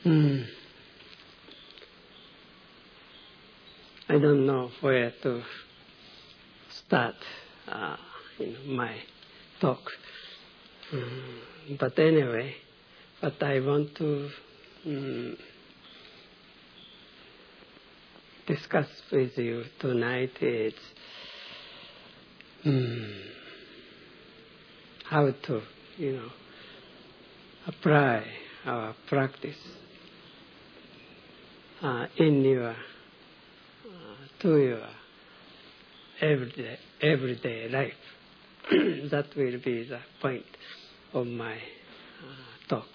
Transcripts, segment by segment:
I don't know where to start my talk. But anyway, what I want to discuss with you tonight is how to, apply our practice to your everyday life. That will be the point of my talk.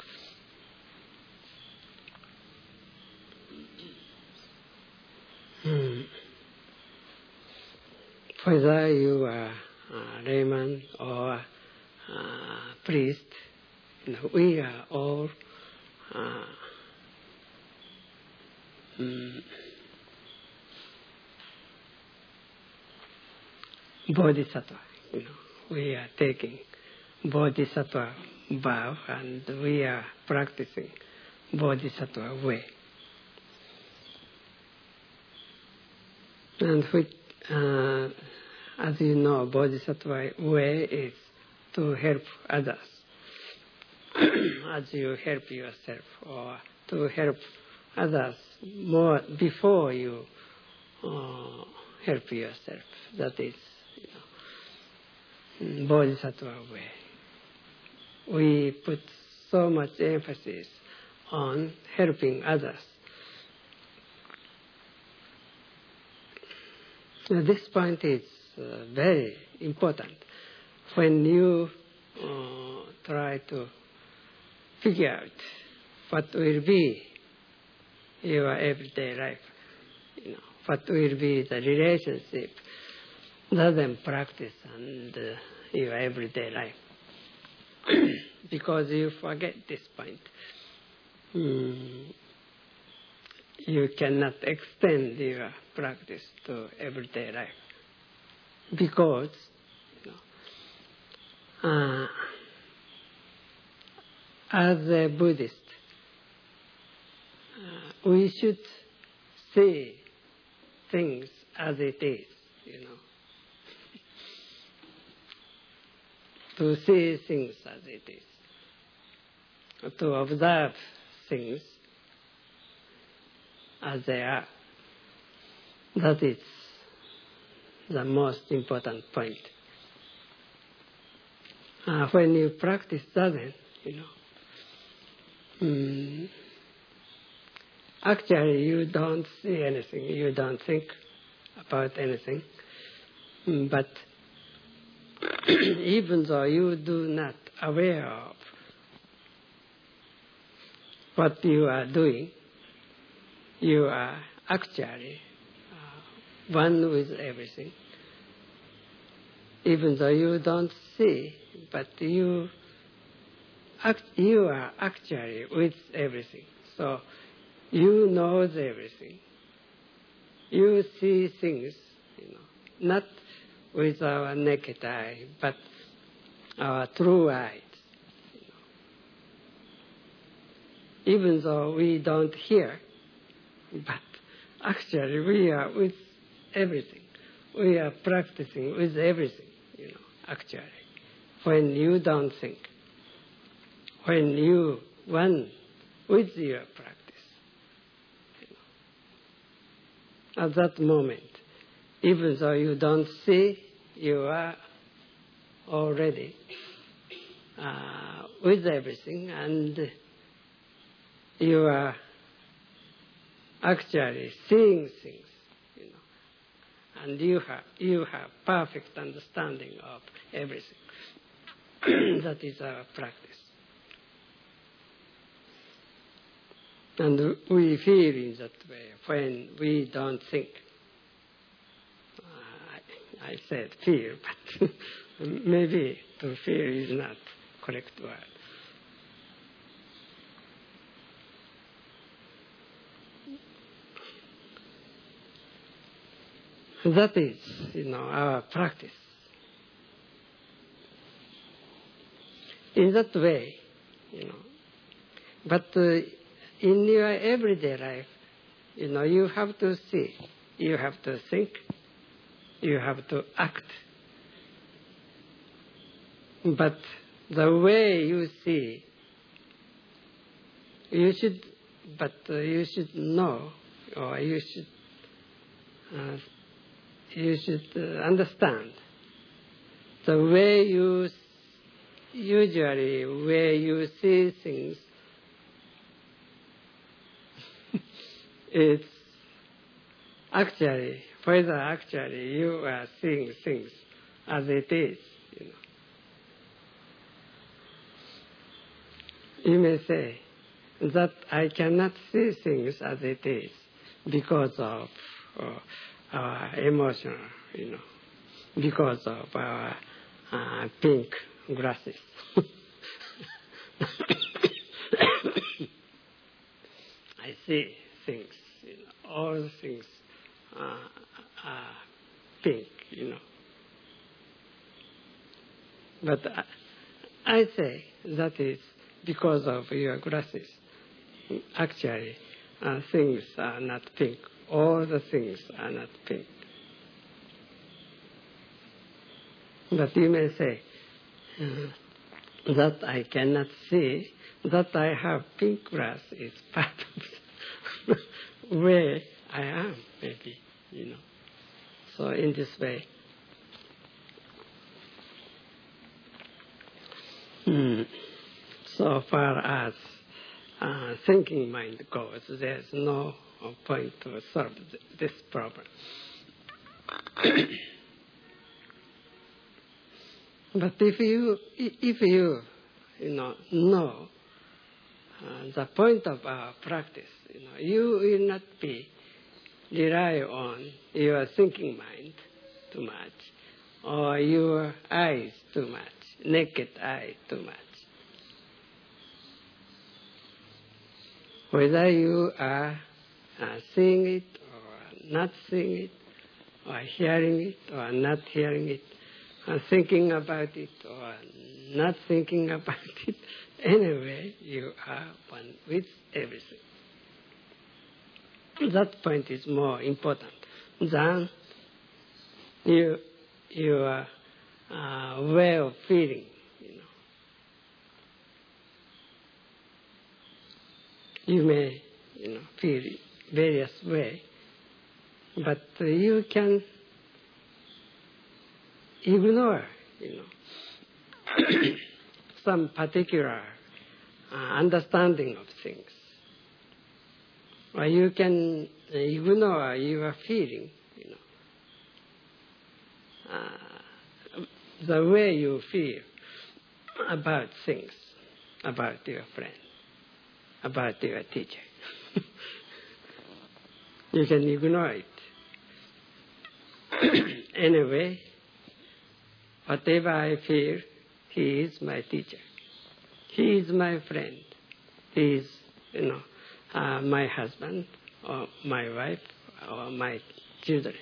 Whether you are a layman or a priest, we are all bodhisattva. We are taking bodhisattva vow and we are practicing bodhisattva way. And which, as you know, bodhisattva way is to help others as you help yourself, or to help others more before you help yourself. That is bodhisattva way. We put so much emphasis on helping others. Now, this point is very important when you try to figure out what will be your everyday life. What will be the relationship rather than practice and your everyday life. Because you forget this point. You cannot extend your practice to everyday life. Because as a Buddhist, we should see things as it is, To see things as it is. To observe things as they are. That is the most important point. When you practice that, actually you don't see anything, you don't think about anything, but even though you do not aware of what you are doing, you are actually one with everything. Even though you don't see, but you are actually with everything. So you know everything. You see things, not with our naked eye, but our true eyes. Even though we don't hear, but actually we are with everything. We are practicing with everything, actually. When you don't think, when you one with your practice, at that moment, even though you don't see, you are already with everything, and you are actually seeing things, and you have perfect understanding of everything. That is our practice. And we feel in that way when we don't think. I said feel, but maybe to feel is not correct word. That is, our practice. In that way, but in your everyday life, you have to see, you have to think, you have to act. But the way you see, you should know, or you should understand the way you see things. It's actually whether actually you are seeing things as it is. You may say that I cannot see things as it is because of our emotion, because of our pink glasses. I see things, all things are pink, But I say that is because of your glasses. Actually, things are not pink. All the things are not pink. But you may say that I cannot see, that I have pink glass is part of where I am, maybe, So in this way, so far as thinking mind goes, there's no point to solve this problem. But if you know the point of our practice, you will not rely on your thinking mind too much, or your eyes too much, naked eye too much. Whether you are seeing it or not seeing it, or hearing it or not hearing it, or thinking about it or not thinking about it, anyway, you are one with everything. That point is more important than your way of feeling. You may, feel various way, but you can ignore, some particular understanding of things. Or you can ignore your feeling, the way you feel about things, about your friend, about your teacher. You can ignore it. Anyway, whatever I feel, he is my teacher. He is my friend. He is, my husband, or my wife, or my children.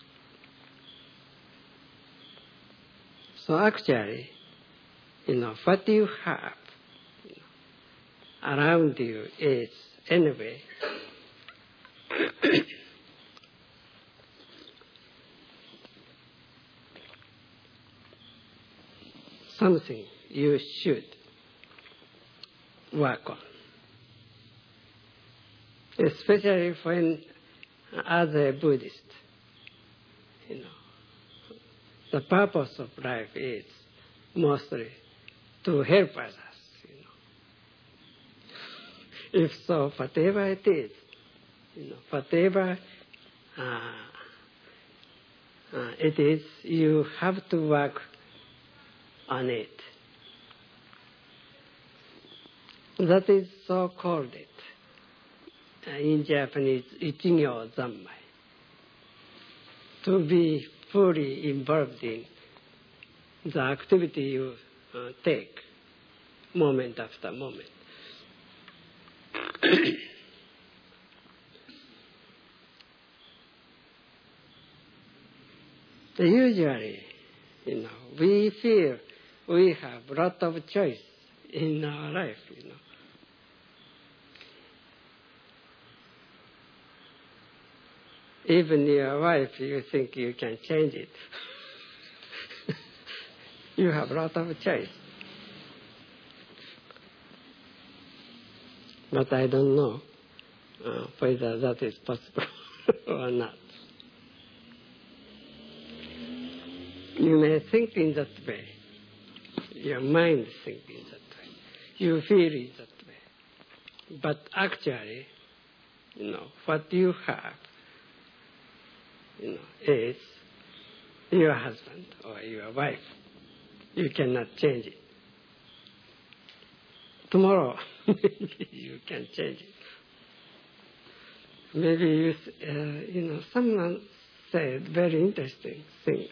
So actually, what you have around you is, anyway, something you should work on. Especially when, as a Buddhist, the purpose of life is mostly to help others. If so, whatever it is, whatever it is, you have to work on it. That is so called it. In Japanese, Ichigyo Zammai. To be fully involved in the activity you take, moment after moment. Usually, we feel we have a lot of choice in our life, Even your wife, you think you can change it. You have a lot of choice. But I don't know whether that is possible or not. You may think in that way. Your mind thinks in that way. You feel in that way. But actually, what you have, is your husband or your wife. You cannot change it. Tomorrow, maybe you can change it. Maybe someone said very interesting thing.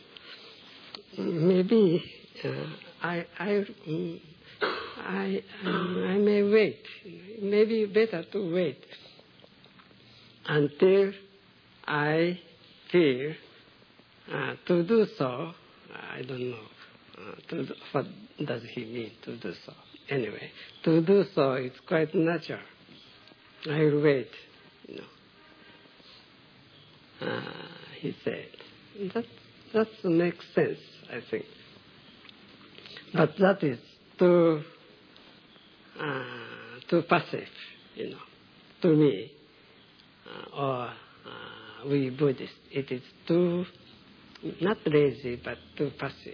Maybe I may wait. Maybe better to wait until I feel to do so. I don't know. What does he mean to do so? Anyway, to do so is quite natural. I will wait. He said. That makes sense, I think. But that is too passive, to me, or we Buddhists. It is too, not lazy, but too passive.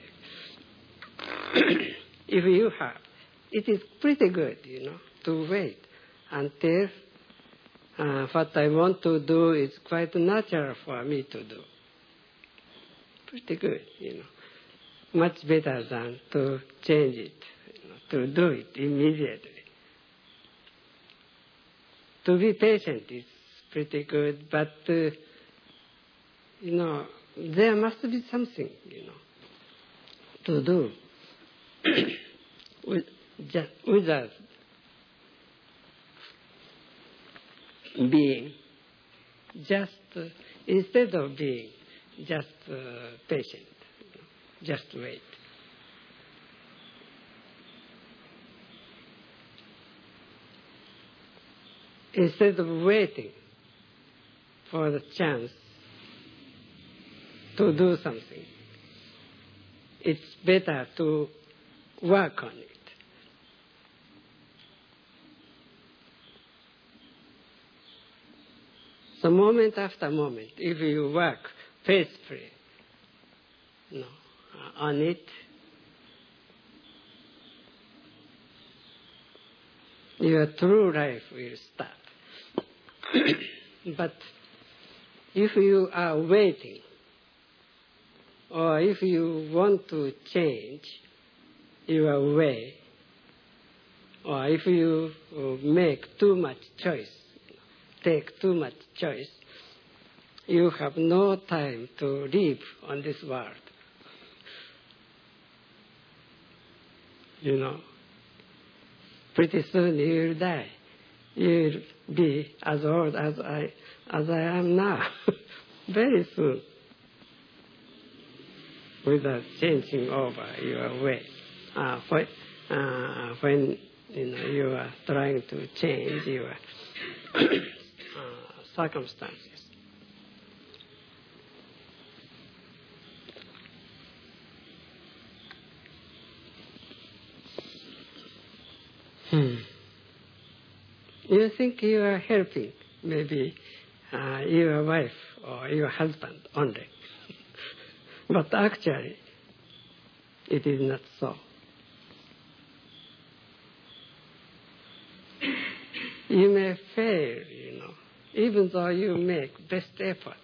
If you have, it is pretty good, to wait until what I want to do is quite natural for me to do. Pretty good, Much better than to change it, to do it immediately. To be patient is pretty good, but, there must be something, to do without being just, instead of being just patient, just wait. Instead of waiting for the chance to do something, it's better to work on it. So moment after moment, if you work faithfully on it, your true life will start. But if you are waiting, or if you want to change your way, or if you make too much choice, take too much choice, you have no time to live on this world. Pretty soon you will die. You will be as old as I am now. Very soon. Without changing over your way. When you are trying to change your circumstances. You think you are helping maybe your wife or your husband only. But actually, it is not so. You may fail, even though you make best effort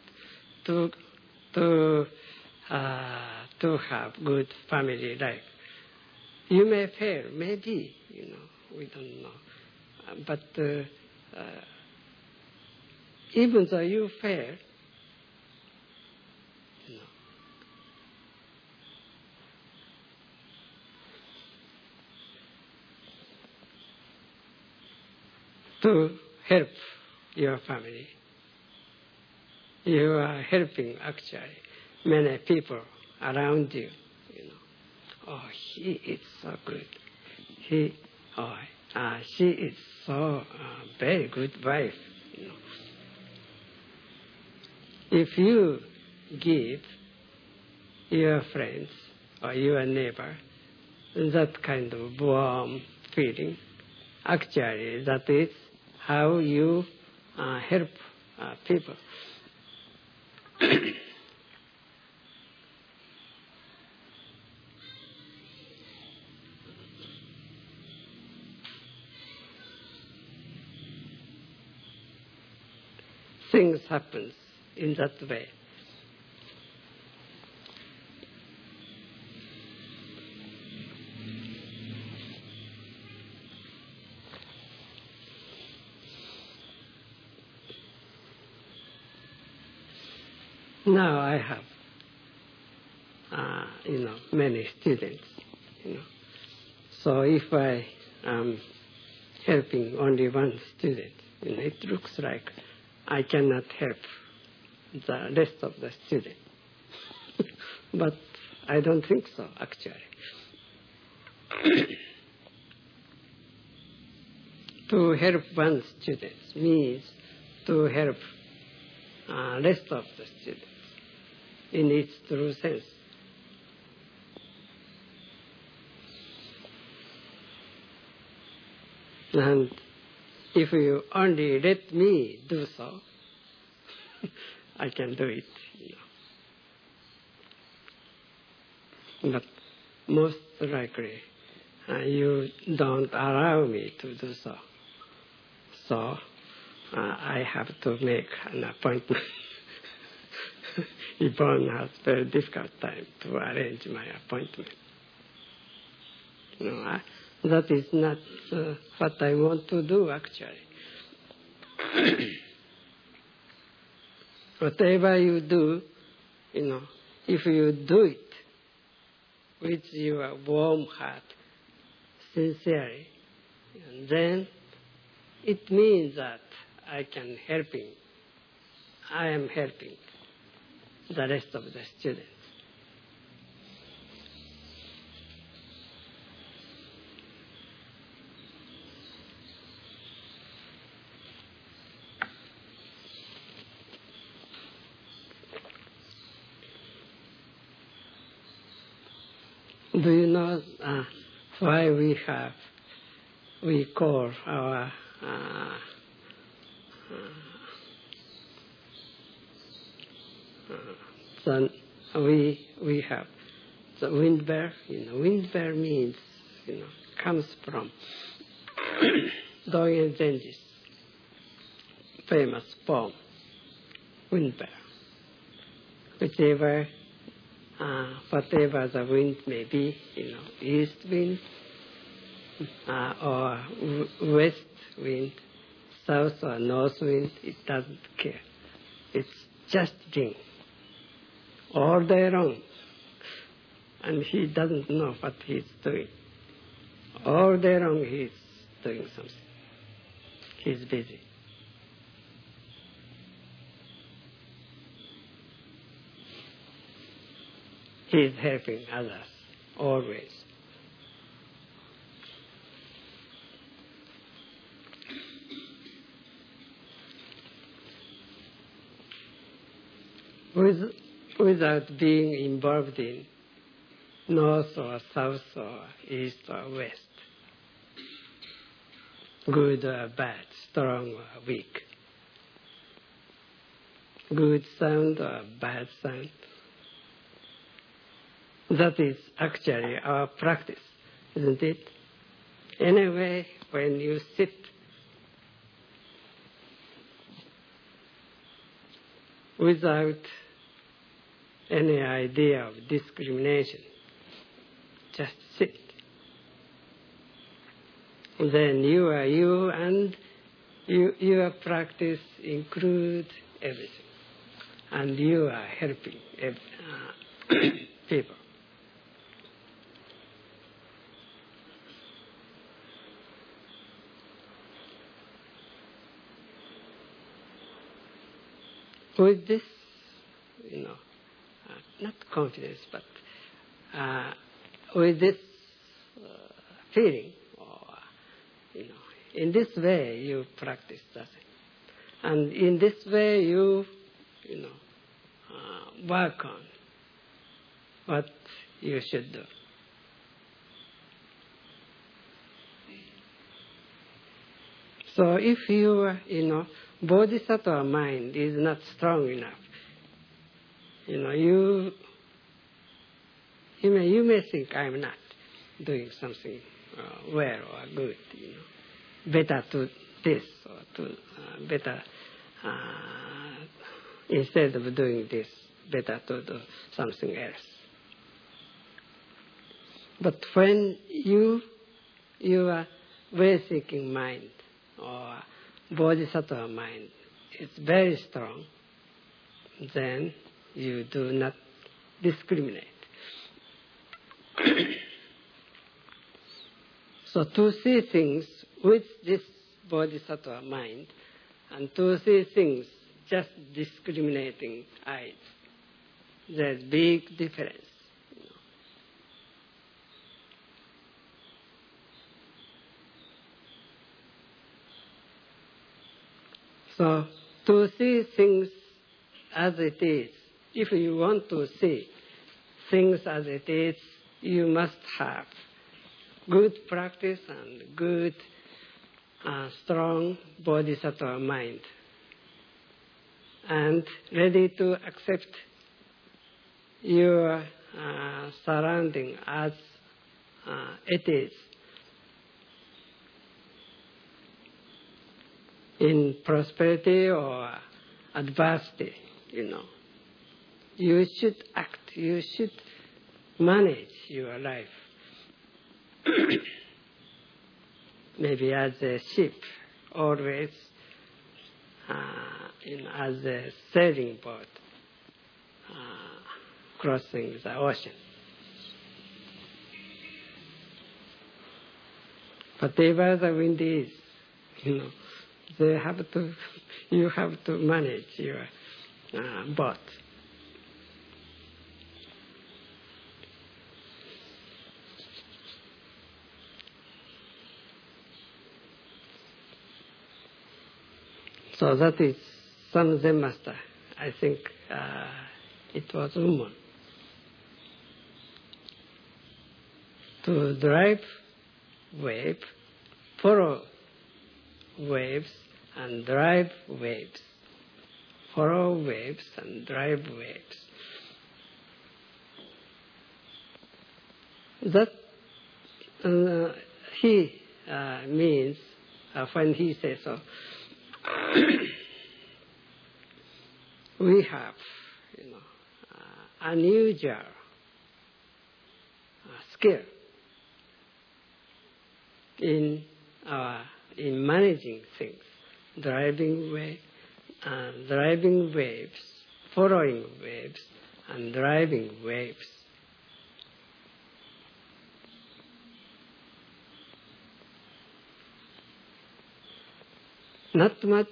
to have good family life. You may fail, maybe, we don't know. But even though you fail, to help your family, you are helping actually many people around you. Oh, he is so good. She is so very good wife. if you give your friends or your neighbor that kind of warm feeling, actually that is how you help people. Things happen in that way. Now I have, many students, So if I am helping only one student, it looks like I cannot help the rest of the students. But I don't think so, actually. To help one student means to help rest of the students in its true sense. And if you only let me do so, I can do it. But most likely, you don't allow me to do so. So I have to make an appointment. Yvonne has very difficult time to arrange my appointment. That is not what I want to do, actually. Whatever you do, if you do it with your warm heart, sincerely, then it means that I am helping the rest of the students. Do you know why we call our son, we have the wind bear? Wind bear means, comes from Dogen Zenji's famous poem, Wind Bear. Whatever the wind may be, east wind or west wind, south or north wind, it doesn't care. It's just wind all day long. And he doesn't know what he's doing. All day long he's doing something. He's busy. He's helping others, always. Without being involved in north or south or east or west, good or bad, strong or weak, good sound or bad sound. That is actually our practice, isn't it? Anyway, when you sit without any idea of discrimination, just sit. Then you are you, and your practice includes everything. And you are helping people. With this, not confidence, but with this feeling, in this way you practice that. And in this way you, work on what you should do. So if your, bodhisattva mind is not strong enough, you may think I'm not doing something well or good, better to this or to better instead of doing this, better to do something else. But when your way-thinking mind or bodhisattva mind is very strong, then you do not discriminate. So to see things with this bodhisattva mind and to see things just discriminating eyes, there's big difference. So to see things as it is, if you want to see things as it is, you must have good practice and good, strong bodhisattva mind, and ready to accept your surrounding as it is. In prosperity or adversity, you should act, you should manage your life. Maybe as a ship, always as a sailing boat crossing the ocean. Whatever the wind is, you have to manage your boat. So that is some Zen master. I think it was Umon. To drive wave, follow waves and drive waves. Follow waves and drive waves. That he means, when he says so, we have, unusual skill in managing things, driving waves, following waves, and driving waves. Not much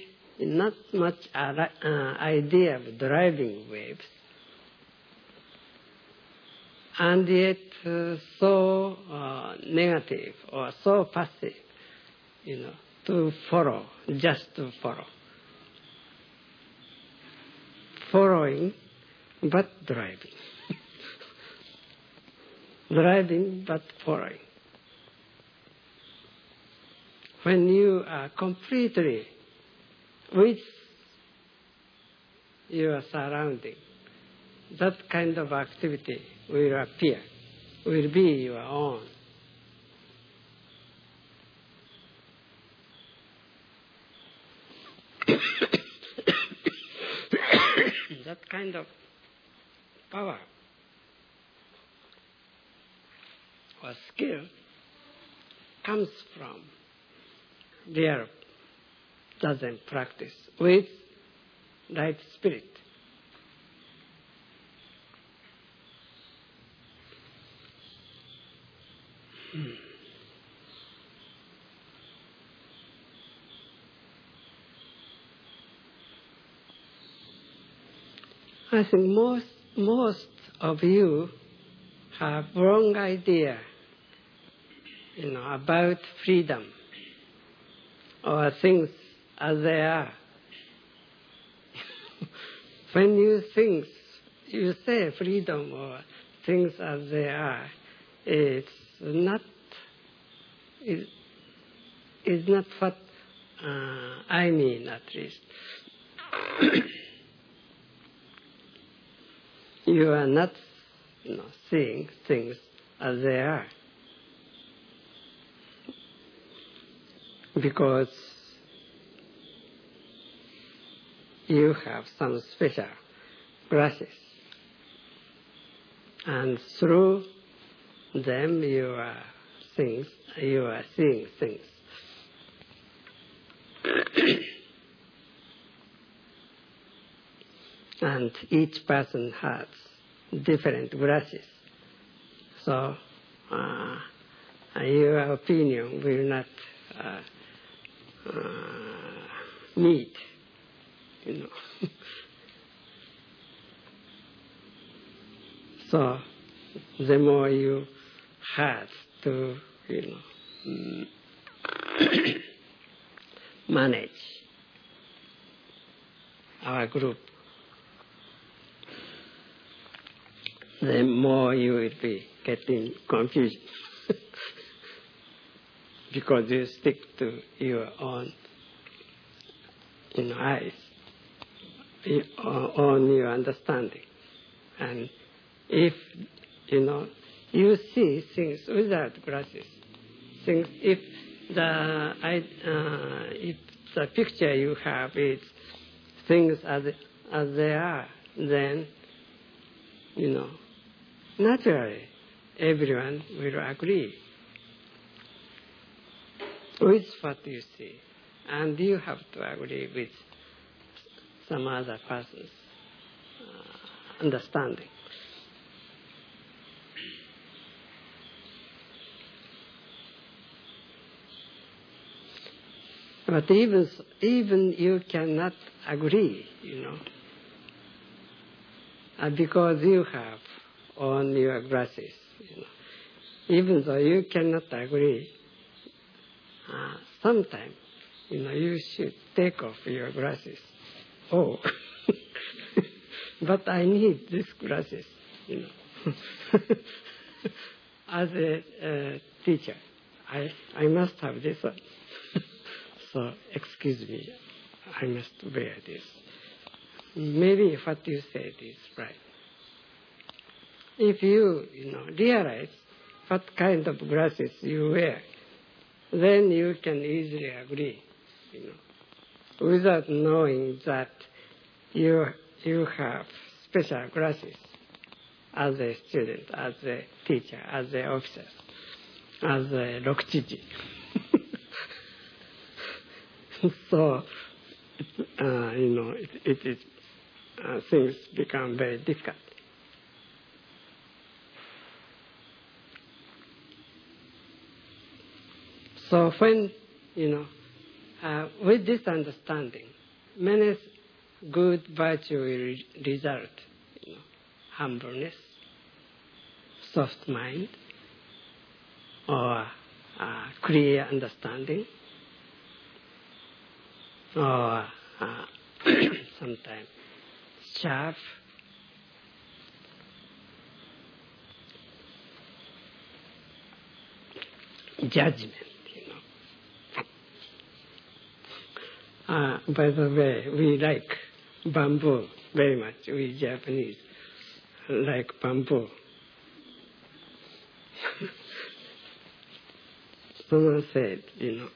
idea of driving waves, and yet so negative or so passive, to follow, just to follow. Following, but driving. Driving, but following. When you are completely with your surrounding, that kind of activity will appear, will be your own. That kind of power or skill comes from their Zazen practice with right spirit. I think most of you have wrong idea, about freedom or things as they are. when you say freedom or things as they are, it's not what I mean, at least. You are not seeing things as they are. Because you have some special glasses. And through them you are seeing things. And each person has different glasses. So your opinion will not meet, So the more you have to, manage our group, the more you will be getting confused. Because you stick to your own eyes, on your understanding. And if, you see things without glasses, if the picture you have is things as they are, then, naturally everyone will agree with what you see, and you have to agree with some other person's understanding. But even you cannot agree, because you have on your glasses, even though you cannot agree, sometimes, you should take off your glasses. Oh, but I need these glasses, As a teacher, I must have this one. So, excuse me, I must wear this. Maybe what you said is right. If you, realize what kind of glasses you wear, then you can easily agree, without knowing that you have special glasses as a student, as a teacher, as an officer, as a rokuchiji. So, it is things become very difficult. So when, with this understanding, many good virtues will result, humbleness, soft mind, or clear understanding, or sometimes sharp, judgment. By the way, we like bamboo very much. We Japanese like bamboo. Someone said,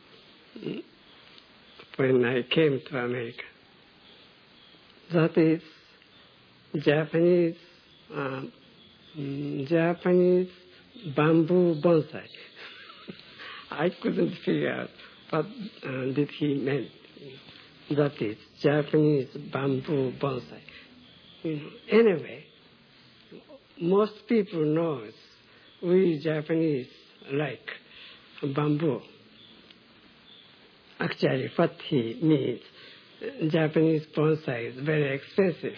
when I came to America, that is Japanese bamboo bonsai. I couldn't figure out what did he meant. That is Japanese bamboo bonsai. Anyway, most people knows we Japanese like bamboo. Actually, what he means, Japanese bonsai is very expensive.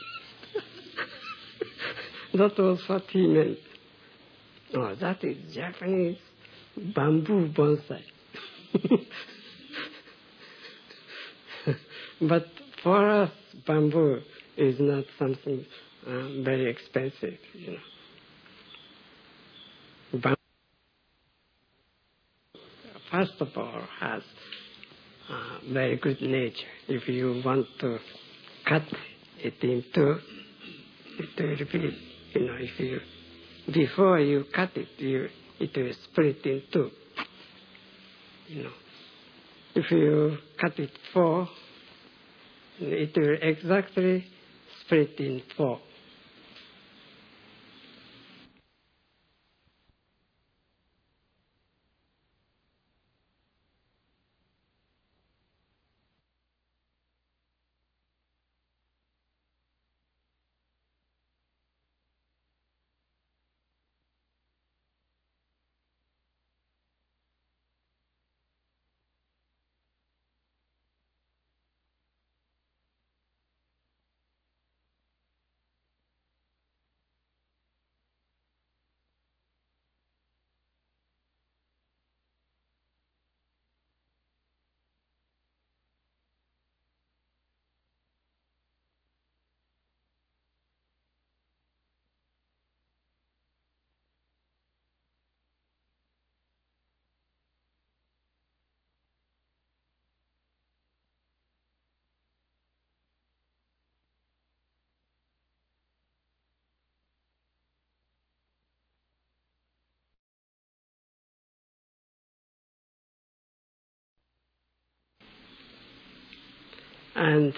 That was what he meant. Oh, that is Japanese bamboo bonsai. But for us, bamboo is not something very expensive, But first of all, has very good nature. If you want to cut it into, it will be, if you, before you cut it, it will split in two. If you cut it four, it will exactly split in four. And,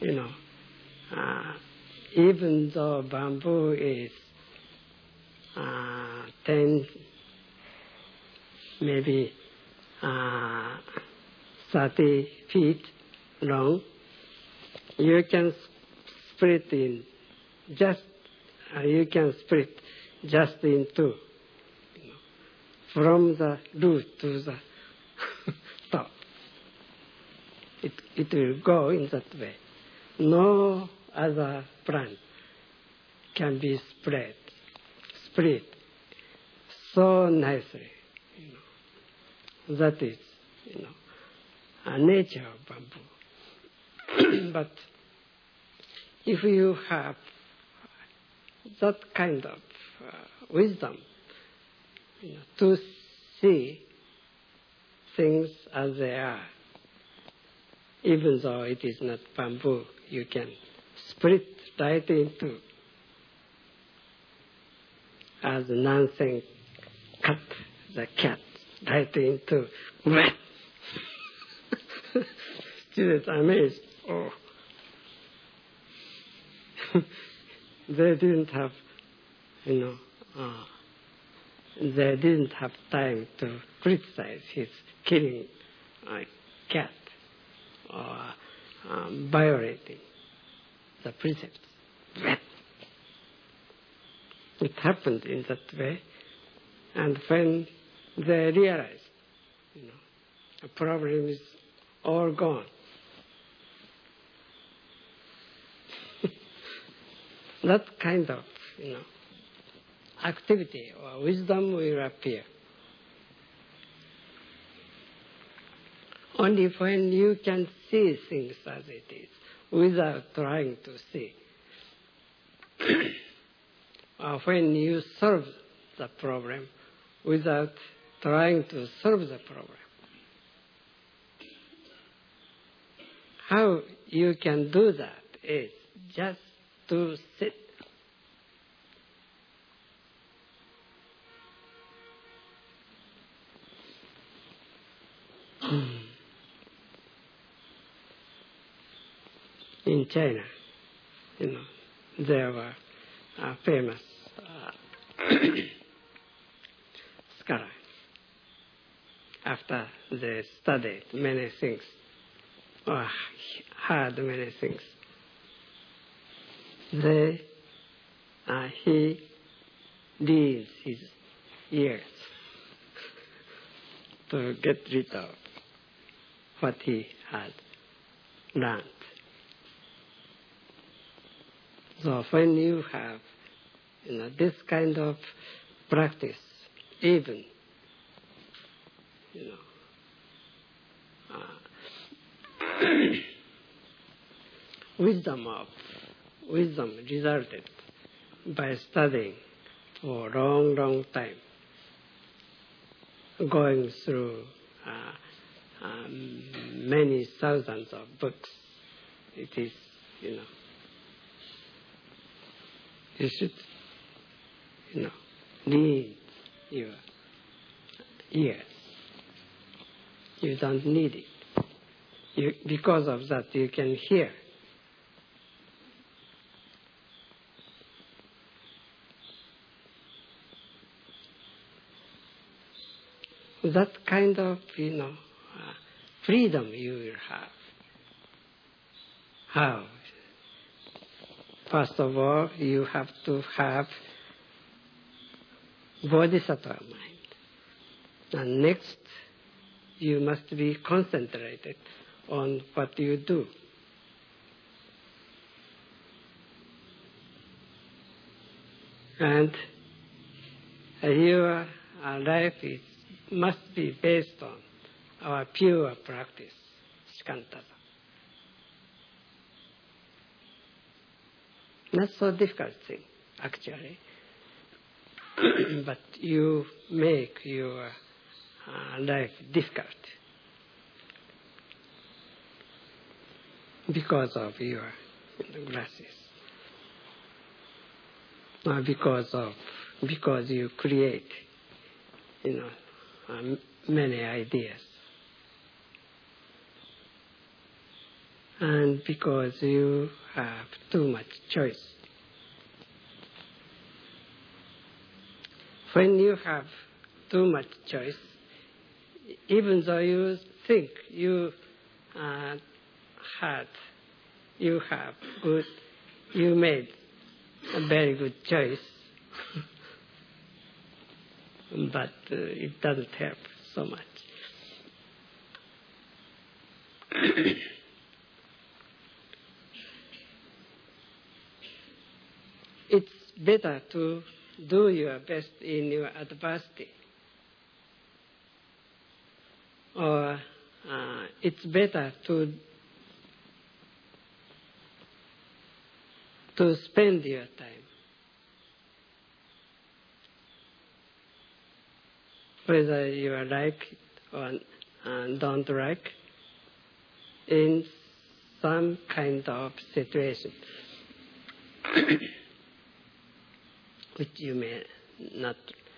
even though bamboo is 10, maybe 30 feet long, you can split in just in two, from the root to the top. It will go in that way. No other plant can be split so nicely. That is, a nature of bamboo. But if you have that kind of wisdom, to see things as they are, even though it is not bamboo, you can split right in two. As Nansen cut the cat right in two. Students are amazed. Oh. They didn't have, they didn't have time to criticize his killing a cat or violating the precepts. It happened in that way, and when they realized, the problem is all gone. That kind of, activity or wisdom will appear. Only when you can see things as it is, without trying to see. Or when you solve the problem without trying to solve the problem. How you can do that is just to sit. In China, there were famous scholars. After they studied many things, or heard many things, he leaves his ears to get rid of what he had learned. So when you have this kind of practice, even wisdom of wisdom resulted by studying for a long, long time, going through many thousands of books. It is, you should, need your ears. You don't need it. Because of that, you can hear. That kind of, freedom you will have. How? First of all, you have to have bodhisattva mind. And next, you must be concentrated on what you do. And your life must be based on our pure practice, Shikantaza. Not so difficult thing, actually. But you make your life difficult because of your glasses. Because you create, many ideas. And because you have too much choice. When you have too much choice, even though you think you made a very good choice, but it doesn't help so much. It's better to do your best in your adversity. Or it's better to spend your time, whether you like it or don't like, in some kind of situation which you may not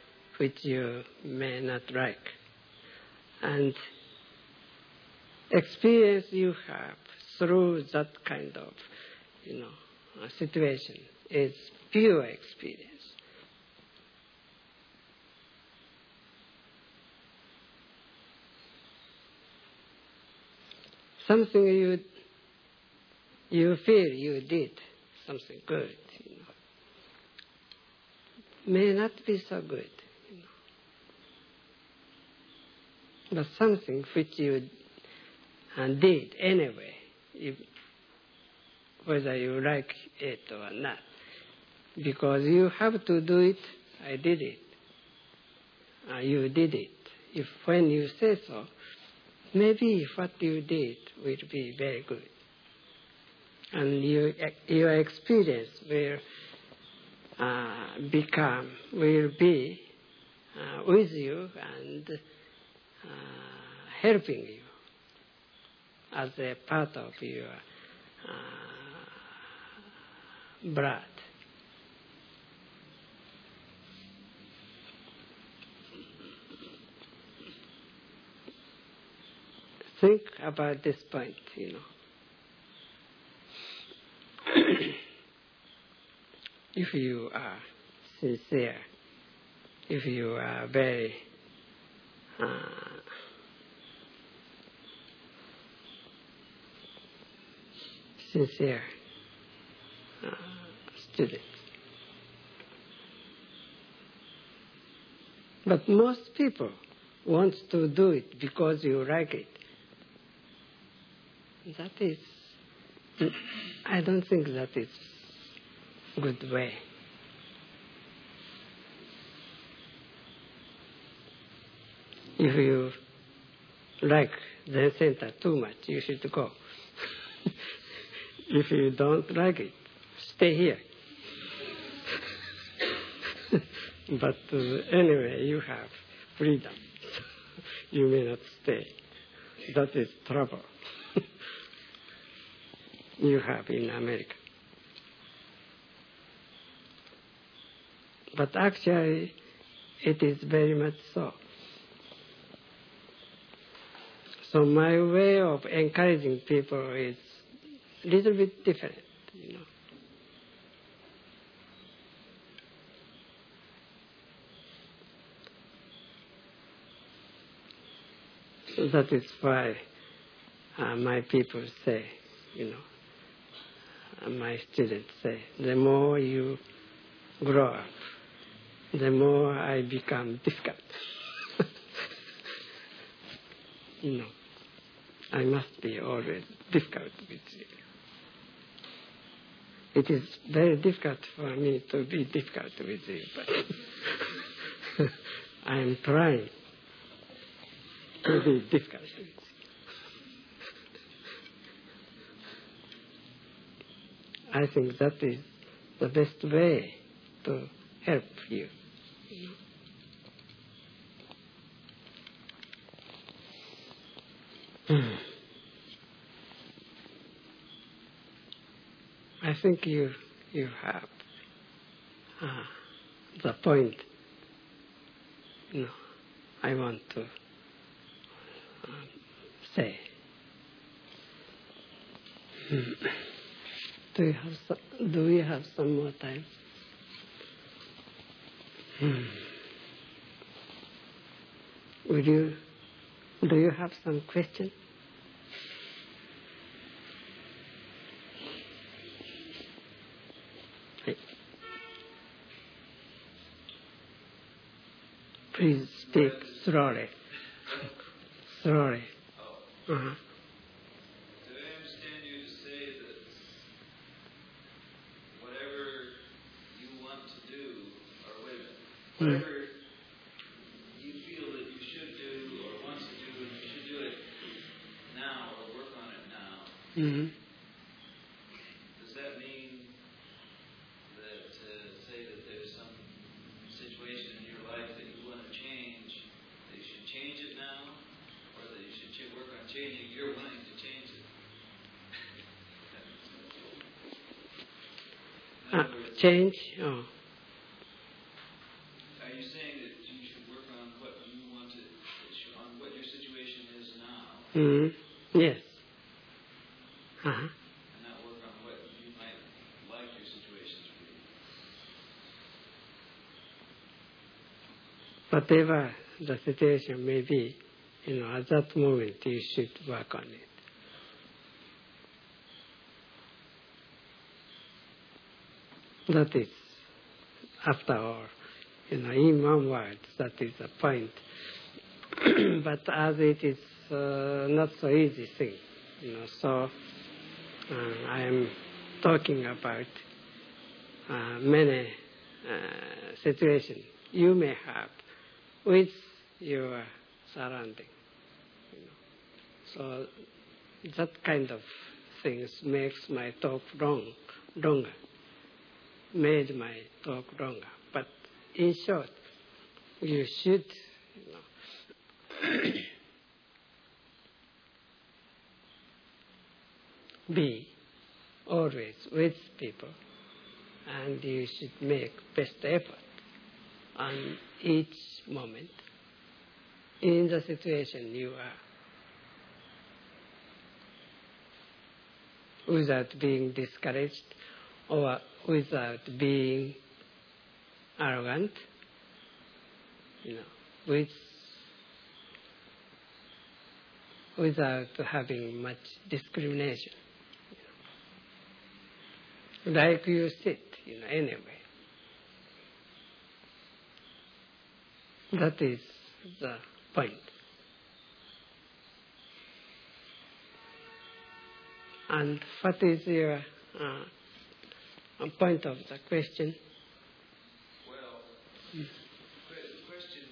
like. And experience you have through that kind of, situation is pure experience. Something you feel you did something good, may not be so good, but something which you did anyway, whether you like it or not, because you have to do it. I did it. You did it. When you say so, maybe what you did will be very good, and your experience will be with you and helping you as a part of your blood. Think about this point, If you are sincere, if you are very sincere student. But most people want to do it because you like it. That is, I don't think that is a good way. If you like Zen Center too much, you should go. If you don't like it, stay. stay here. But anyway, you have freedom. You may not stay. That is trouble you have in America. But actually, it is very much so. So my way of encouraging people is a little bit different, So that is why my people say, my students say, the more you grow up, the more I become difficult. I must be always difficult with you. It is very difficult for me to be difficult with you, but I am trying to be difficult with you. I think that is the best way to help you. I think you have the point. I want to say. Do we have some more time? Do you have some question? Please speak slowly. Slowly. Did I understand you to say that whatever you want to do, or whatever you feel that you should do or want to do, and you should do it now or work on it now, does that mean that, say that there's some situation in your life that you want to change, that you should change it now? Or that you should work on changing, you're willing to change it. Change? Oh. Are you saying that you should work on what you want to, on what your situation is now? Yes. And not work on what you might like your situation to be? Whatever the situation may be, at that moment you should work on it. That is, after all, in one word, that is the point. But as it is not so easy thing, so I am talking about many situations you may have with your surrounding. So that kind of things makes my talk longer, made my talk longer. But in short, you should be always with people, and you should make best effort on each moment in the situation you are, without being discouraged or without being arrogant, without having much discrimination. Like you sit, anyway. That is the point. And what is your point of the question? Well, the question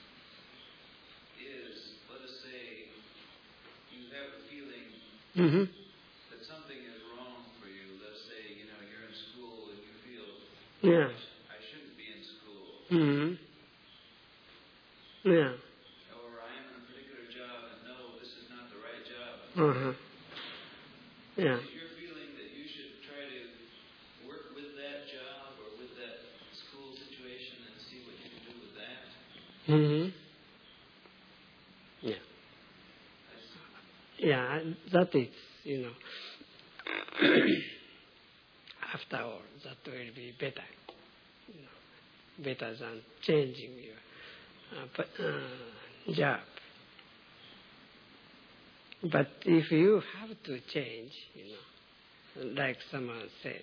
is, let us say you have a feeling that something is wrong for you. Let's say, you're in school Yeah. I shouldn't be in school. Mm-hmm. Yeah. Or I am in a particular job and no, this is not the right job. Uh-huh. Yeah. Is your feeling that you should try to work with that job or with that school situation and see what you can do with that? Mm-hmm. Yeah. Yeah, that is, after all, that will be better. Better than changing your job. But if you have to change, like someone said,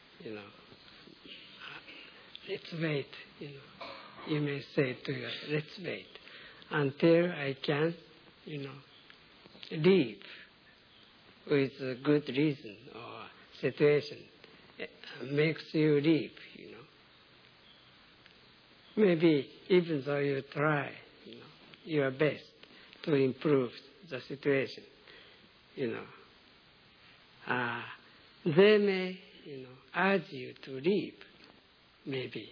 let's wait, you may say to yourself, let's wait until I can, leave with a good reason or situation makes you leave, Maybe even though you try, your best to improve the situation, they may, urge you to leave, maybe.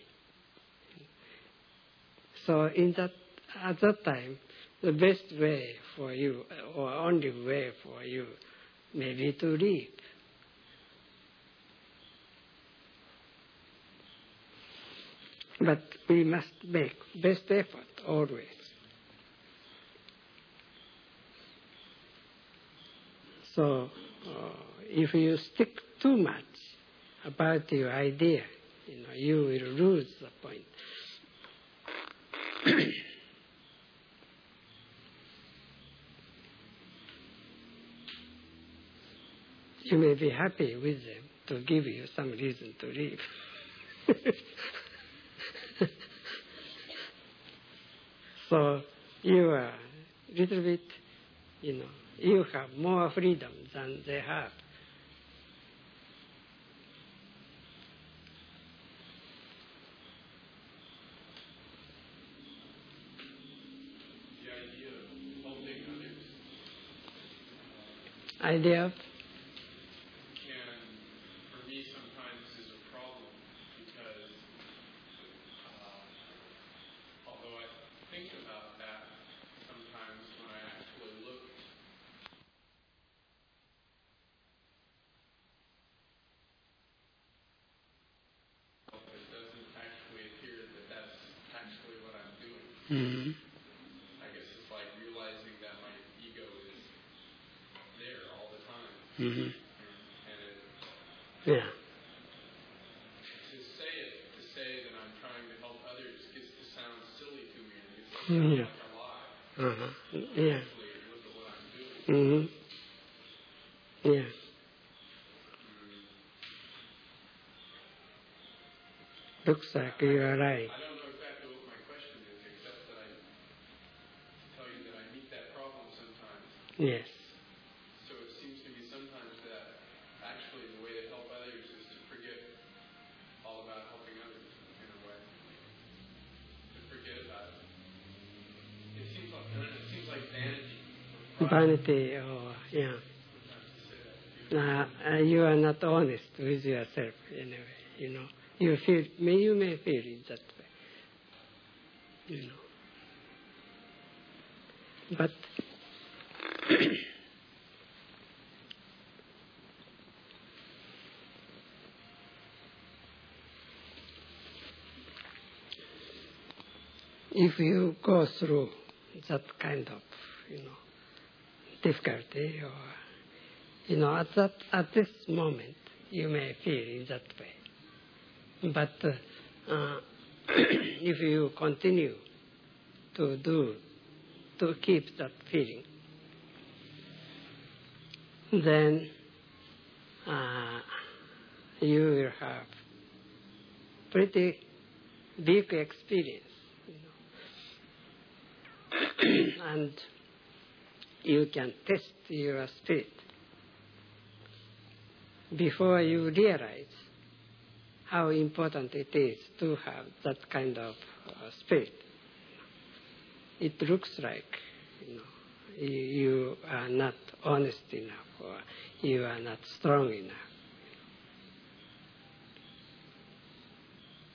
So at that time, the best way for you, or only way for you, may be to leave. But we must make best effort always. So if you stick too much about your idea, you will lose the point. You may be happy with them to give you some reason to leave. So you are a little bit, you have more freedom than they have. The idea of helping others Idea of? can, for me, sometimes is a problem because although I think about that sometimes when I actually look it doesn't actually appear that that's actually what I'm doing. Mm-hmm. I guess it's like realizing that my ego is there all the time. Mm-hmm. And it, Yeah. to say that I'm trying to help others gets to sound silly to me. It gets to sound Yeah. like a lie. Uh-huh. Yeah. Actually, look at what I'm doing. Mm-hmm. Yeah. Looks like you are right. I don't know exactly what my question is, except that I tell you that I meet that problem sometimes. Yes. So it seems to me sometimes that actually the way to help others is to forget all about helping others in a way. To forget about it. It seems like vanity. Vanity, or yeah. You are not honest with yourself anyway, You may feel it that way, But if you go through that kind of, difficulty, or at this moment, you may feel in that way. But if you continue to keep that feeling, then you will have pretty big experience, and you can test your spirit before you realize how important it is to have that kind of spirit. It looks like, you are not honest enough, or you are not strong enough.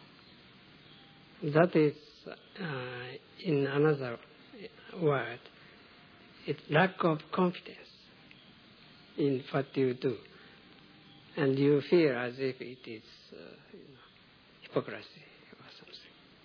That is, in another word, it's lack of confidence in what you do. And you feel as if it is hypocrisy or something.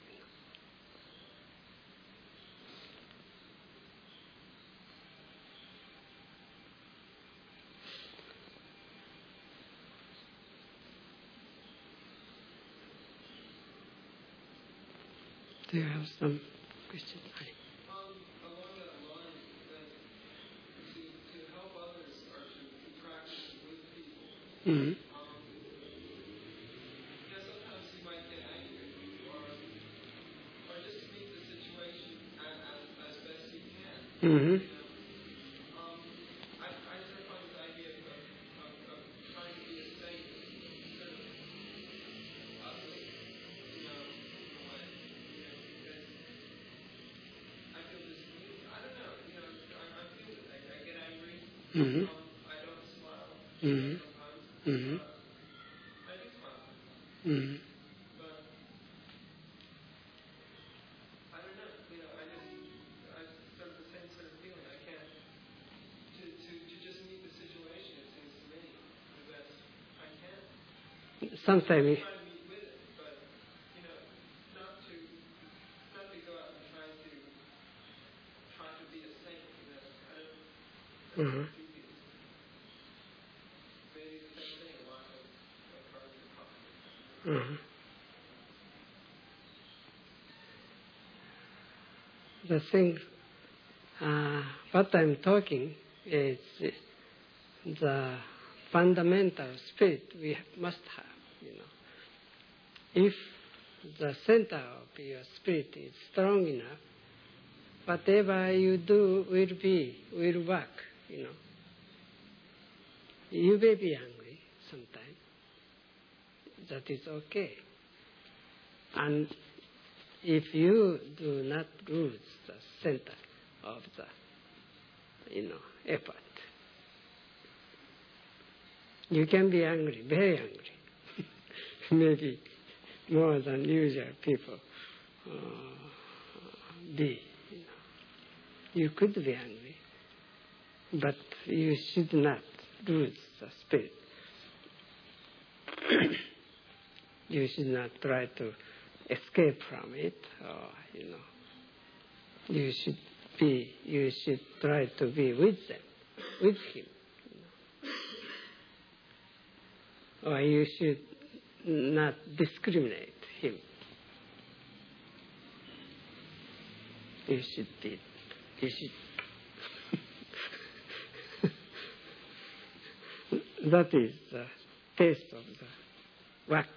Do you have some questions? Along that line, then, to help others or to practice with people, Mm-hmm. sometimes you might get angry or just to meet the situation as best you can. Mm-hmm. I sort of find this idea of trying to be a saint sort of ugly, in a way, because I feel displeased. I don't know, I feel it. I get angry. Mm-hmm. I don't smile Mm-hmm. sometimes. Mm-hmm. I do smile, Mm-hmm. but I don't know. I sort of the same sort of feeling. I can't to just meet the situation. It seems to me the best I can. Sometimes, Try to meet with it, but not to go out and try to be a saint. I don't mm-hmm. do these. Maybe the same thing. A lot of cards and coffee. Mm-hmm. The thing, what I'm talking is the fundamental spirit we must have. If the center of your spirit is strong enough, whatever you do will work. You may be angry sometimes. That is okay. And if you do not lose the center of the, effort, you can be angry, very angry, maybe more than usual people be. You could be angry, but you should not lose the spirit. You should not try to escape from it, or you should try to be with them, with him. Or you should not discriminate him. You should. That is the taste of the whack.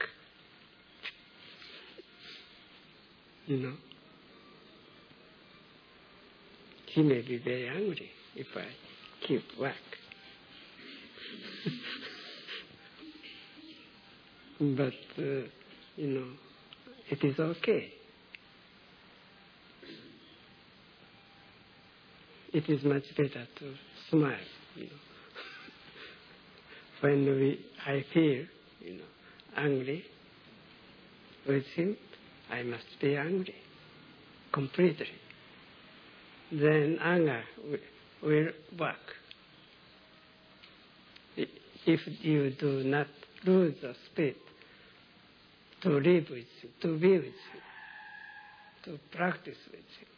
He may be very angry if I keep whack. But, it is okay. It is much better to smile, When I feel, angry with him, I must be angry completely. Then anger will work. If you do not lose the spirit to live with him, to be with him, to practice with him.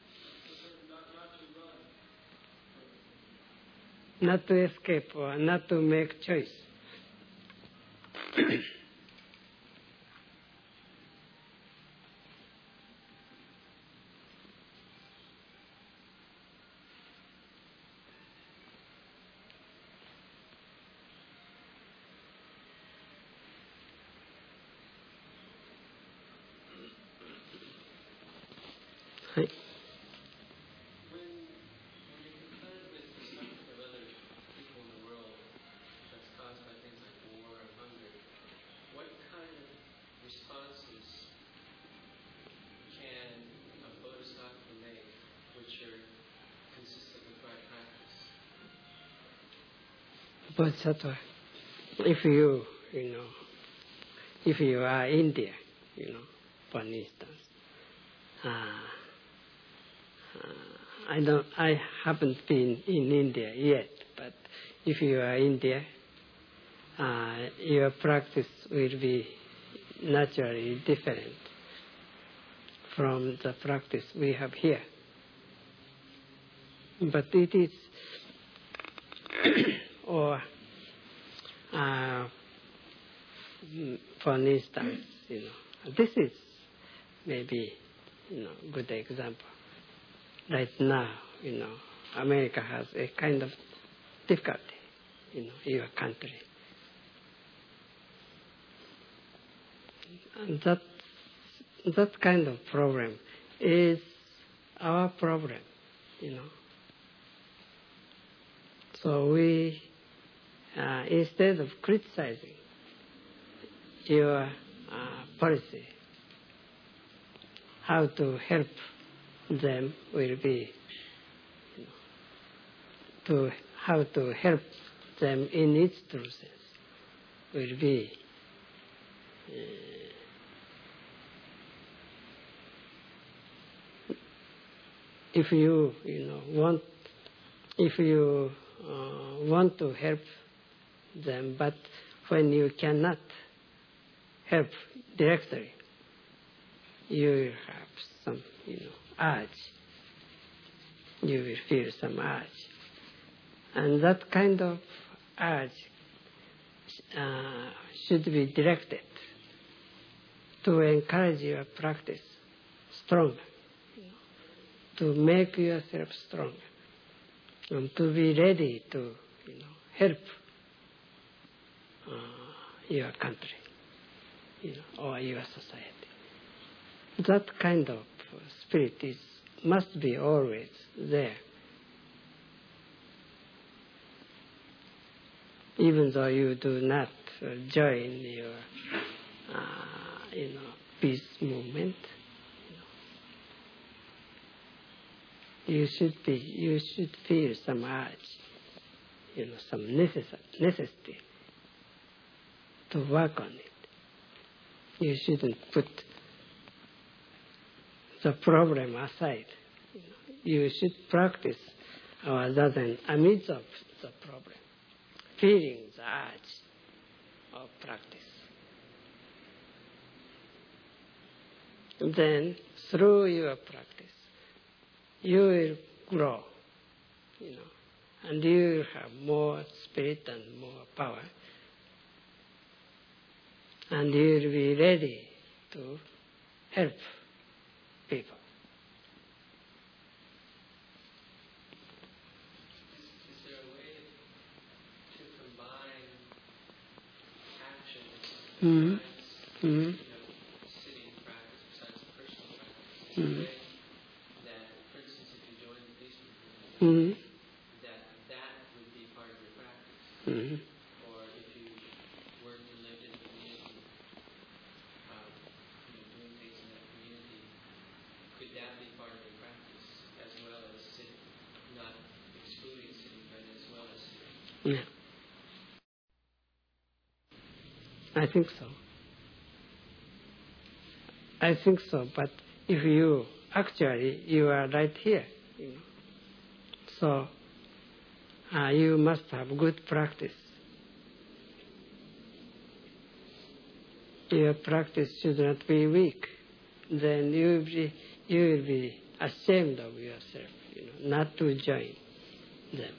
Not to escape or not to make choice. When you're confronted with the suffering of other people in the world that's caused by things like war and hunger, what kind of responses can a bodhisattva make which are consistent with right practice? Bodhisattva, if you are India, for instance, I haven't been in India yet, but if you are in India, your practice will be naturally different from the practice we have here. But it is, or for instance, this is maybe, good example. Right now, America has a kind of difficulty, your country. And that kind of problem is our problem, So we, instead of criticizing your policy, how to help them will be, how to help them in its true sense will be if you want to help them, but when you cannot help directly, you will have some urge. You will feel some urge, and that kind of urge should be directed to encourage your practice stronger, to make yourself stronger, and to be ready to help your country, or your society. That kind of spirit must be always there, even though you do not join your peace movement. You should feel some urge, some necessity to work on it. You shouldn't put the problem aside. You should practice rather than amidst of the problem, feeling the urge of practice. Then, through your practice, you will grow, and you will have more spirit and more power, and you will be ready to help people. Is there a way to combine actions, sitting practice besides the personal practice? In a way that, for instance, if you join the peace movement, that would be part of your practice. Or if you were to live in the community, doing things in that community, could that be part of your practice as well as sitting, not excluding sitting, but as well as sitting? Yeah. I think so. But if you are right here, so you must have good practice. Your practice should not be weak. Then you will be ashamed of yourself, not to join them.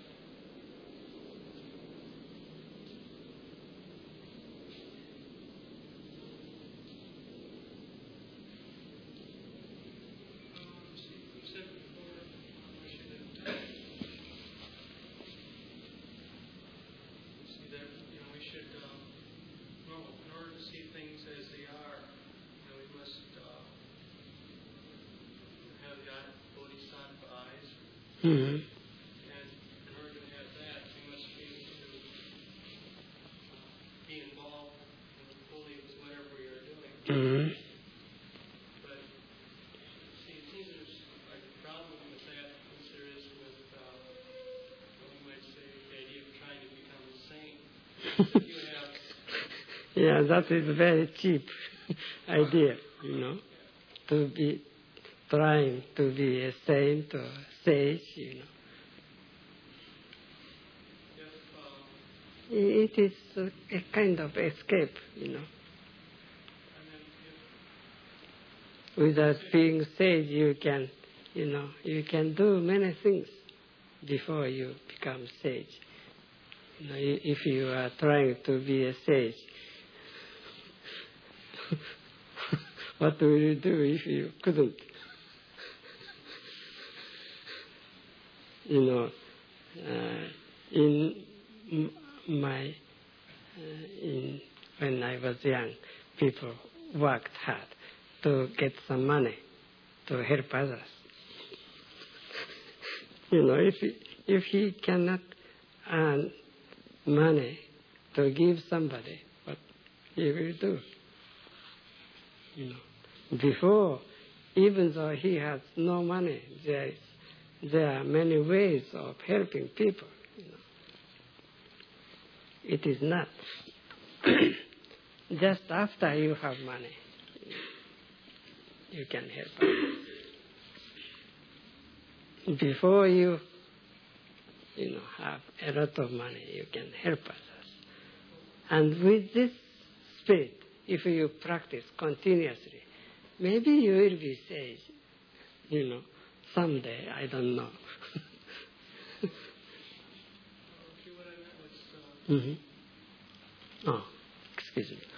And in order to have that, we must be able to be involved fully with whatever we are doing. But see, it seems there's like a problem with that, as there is with what we might say the idea of trying to become a saint. You have yeah, that is a very cheap idea, trying to be a saint or sage, It is a kind of escape, Without being sage, you can do many things before you become sage. If you are trying to be a sage, what will you do if you couldn't? When I was young, people worked hard to get some money to help others. If he cannot earn money to give somebody, what he will do? Before, even though he has no money, there are many ways of helping people. It is not just after you have money you can help others. Before you have a lot of money, you can help others. And with this spirit, if you practice continuously, maybe you will be sage, someday, I don't know. Oh, excuse me.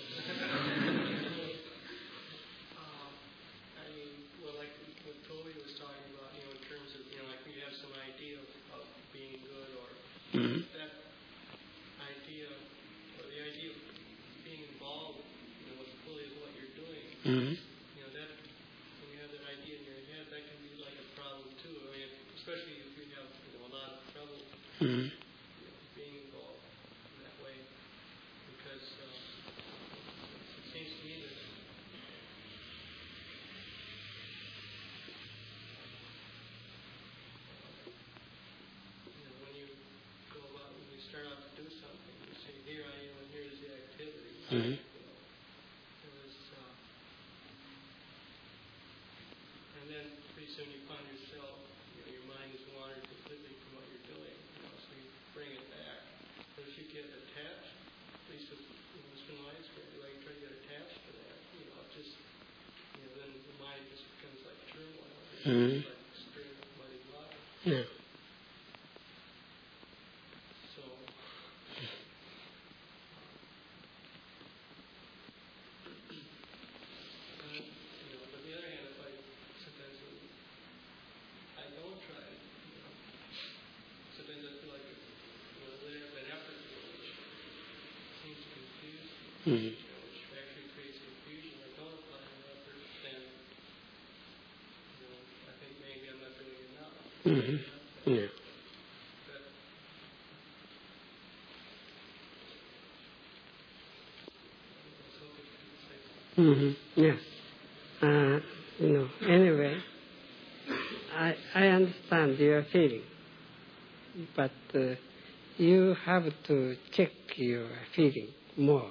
Like what Toby was talking about, in terms of, like we have some idea of being good, or that idea, or the idea of being involved, with fully what you're doing. That when you have that idea in your head, that can be like a problem too. Especially if you have a lot of trouble. Being involved in that way, because it seems to me that when you go about, when you start out to do something, you say, "Here I am, and here's the activity." And then pretty soon you find yourself, your mind is wandering completely from what you're doing. So you bring it back. But if you get attached, at least with it's been my experience, like you try to get attached to that, just then the mind just becomes like turmoil. It's like straight muddy water. Yeah. So but the other hand, if I sometimes I don't try, sometimes I feel like that effort which seems to confuse me, which actually creates confusion. I don't apply an effort, then I think maybe I'm not doing enough. Yeah. But let's hope it takes. Yes. Anyway, I understand your feeling, but you have to check your feeling more,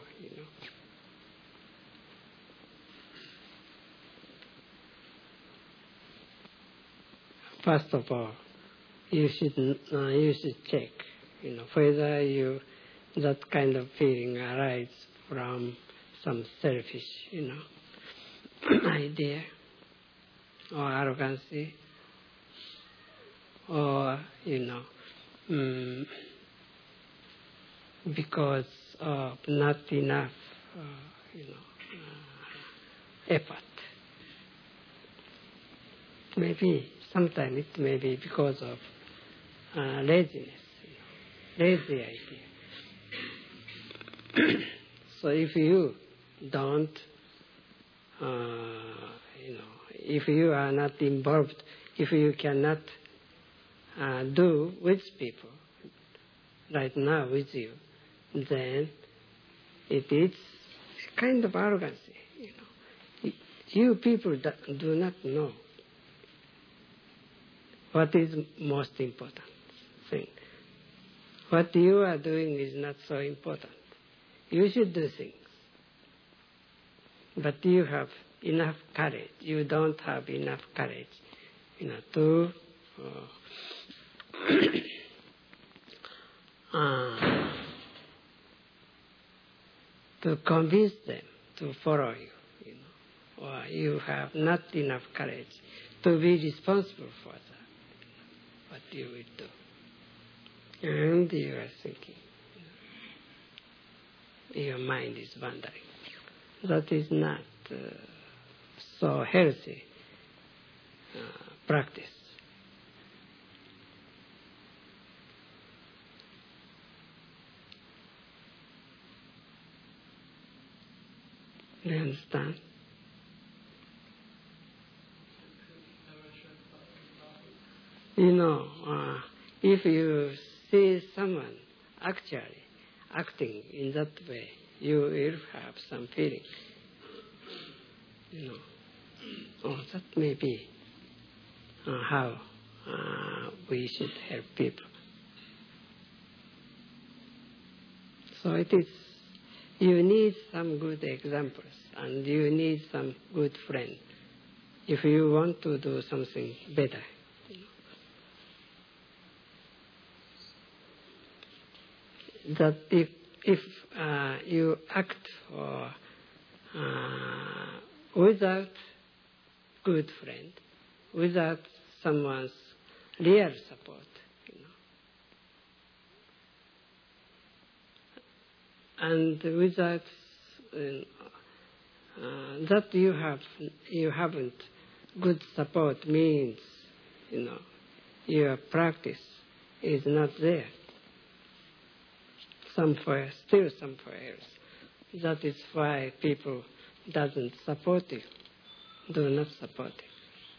First of all, you should check, whether that kind of feeling arises from some selfish, idea or arrogancy, or because of not enough effort. Maybe sometimes it may be because of laziness, lazy idea. So if you don't, if you are not involved, if you cannot do with people right now with you, then it is kind of arrogancy. You people do not know what is most important thing. What you are doing is not so important. You should do things, but you have enough courage. You don't have enough courage, to to convince them to follow you, or you have not enough courage to be responsible for that, what you will do. And you are thinking, your mind is wandering. That is not so healthy practice. Do you understand? If you see someone actually acting in that way, you will have some feeling. That may be how we should help people. So it is, you need some good examples and you need some good friend if you want to do something better. That if you act without good friend, without someone's real support, and without that you haven't good support means your practice is not there. Somewhere else. That is why people doesn't support you, do not support you.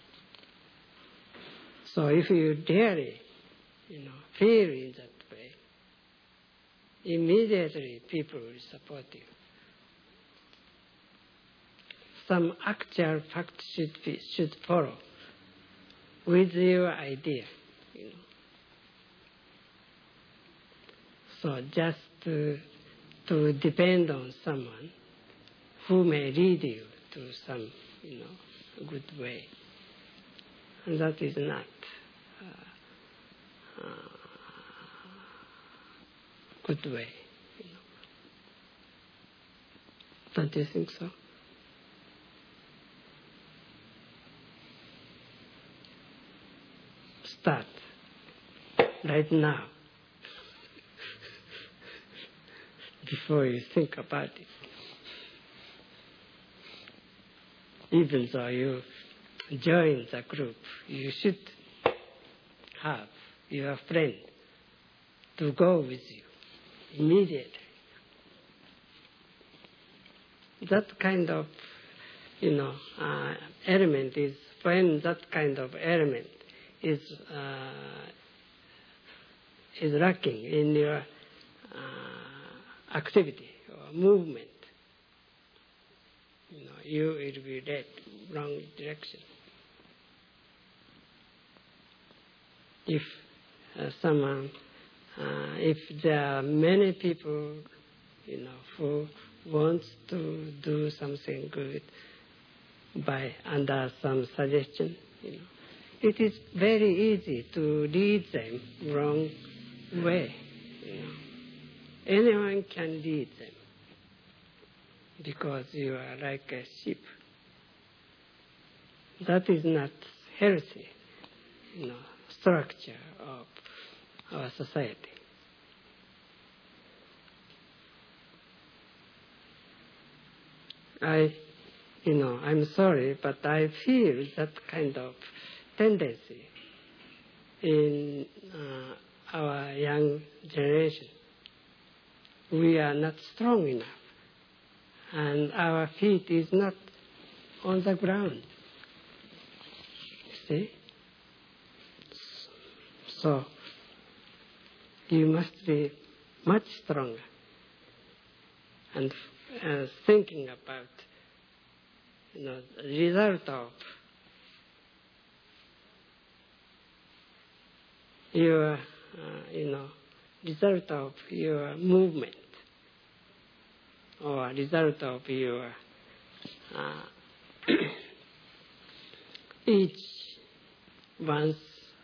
So if you daily, feel in that way, immediately people will support you. Some actual fact should follow with your idea, So just to depend on someone who may lead you to some, good way, and that is not good way. Don't you think so? Start right now. Before you think about it. Even though you join the group, you should have your friend to go with you immediately. That kind of, element is, when that kind of element is lacking in your activity or movement, you will be led wrong direction. If if there are many people, who wants to do something good under some suggestion, it is very easy to lead them wrong way. Anyone can lead them because you are like a sheep. That is not healthy, structure of our society. I'm sorry, but I feel that kind of tendency in our young generation. We are not strong enough, and our feet is not on the ground. See? So, you must be much stronger and thinking about, the result of your, result of your movement or result of your each one's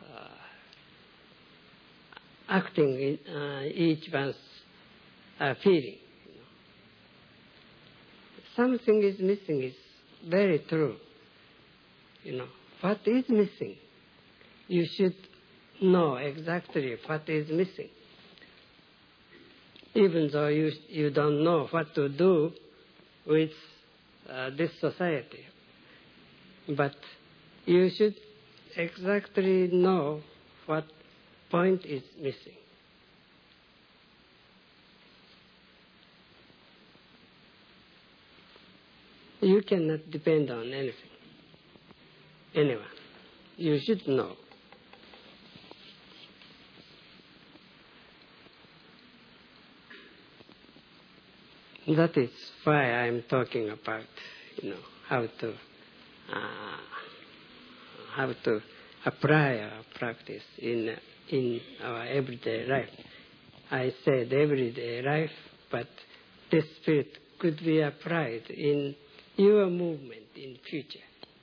acting in each one's feeling. Something is missing is very true. What is missing? You should know exactly what is missing. Even though you don't know what to do with this society. But you should exactly know what point is missing. You cannot depend on anyone. You should know. That is why I'm talking about, how to apply our practice in our everyday life. I said everyday life, but this spirit could be applied in your movement in future.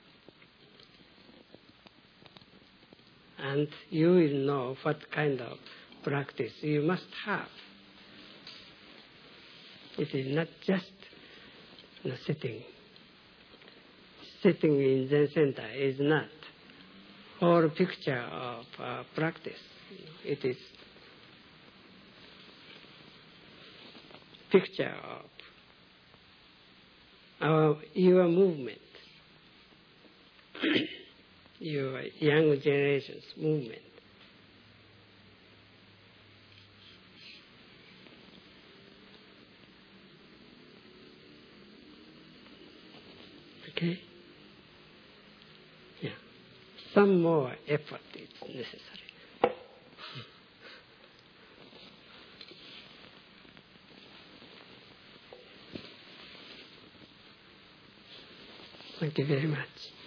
And you will know what kind of practice you must have. It is not just sitting. Sitting in Zen center is not whole picture of practice. It is picture of your movement, your young generation's movement. Okay? Yeah. Some more effort is necessary. Thank you very much.